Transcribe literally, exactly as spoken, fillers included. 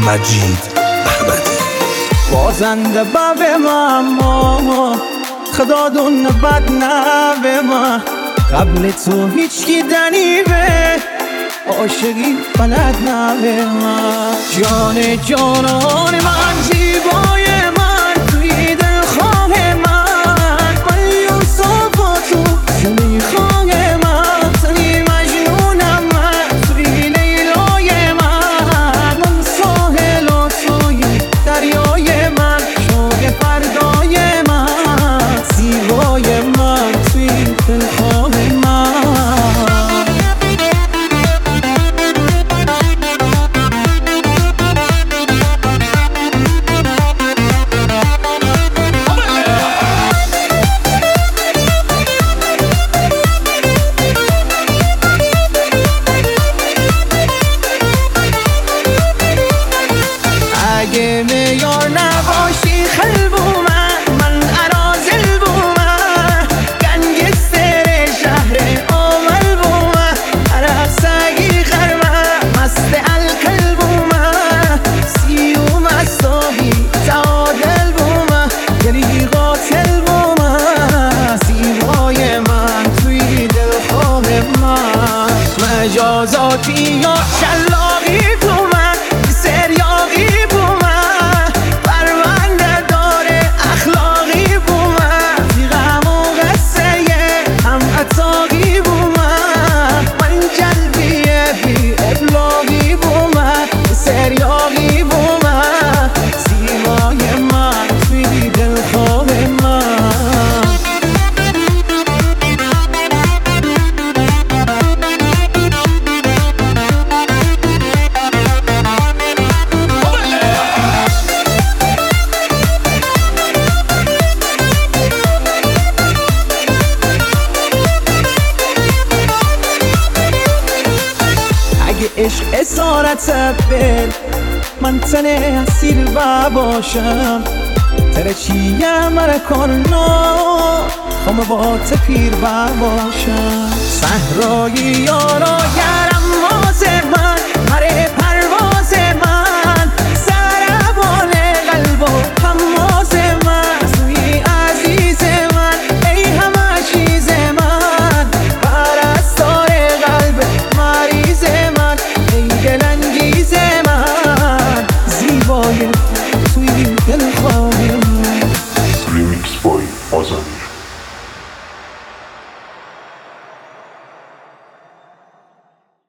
مجید احمدی. بازنده به ما خدا دون بد نه ما، قبل تو هیچ کی دنی به عاشقی بلد نه ما. جان جانان من، زیبای من، توی دلخواه من، من یوسف و تو زنی خواه من، توی مجنونم من، توی لیلای من، من ساحل و توی دریای من، شوق فردای من، زیبای من توی دلخواه من. اگه میار نباشی خلبومه، من ارازل بومه، گنگستر شهر آمل بومه، عرق سگی خرمه، مست الکل بومه، سیوم صاحی تعادل بومه، گلی قاتل بومه، زیبای من توی دلخواه من. مجازاتی یا شلاقی بومه، سریاقی بومه، پرونده داره اخلاقی بومه، بی غم و غصه هم اتاقی بومه، من جلبیه بی ابلاغی بومه، سریاقی بومه، زیبای من توی دلخواه من. عشق اسارت بل، من تن اسیر باشم، تره چیه مره کنو خم با تپیر باشم. صحرایی یارا گرم ماز من، مره پرواز من، سربال قلب و حماز من، توی عزیز من، ای همه چیز من، پرستار قلب مریض من، ای دلانگیز من، زیبای توی دلخواه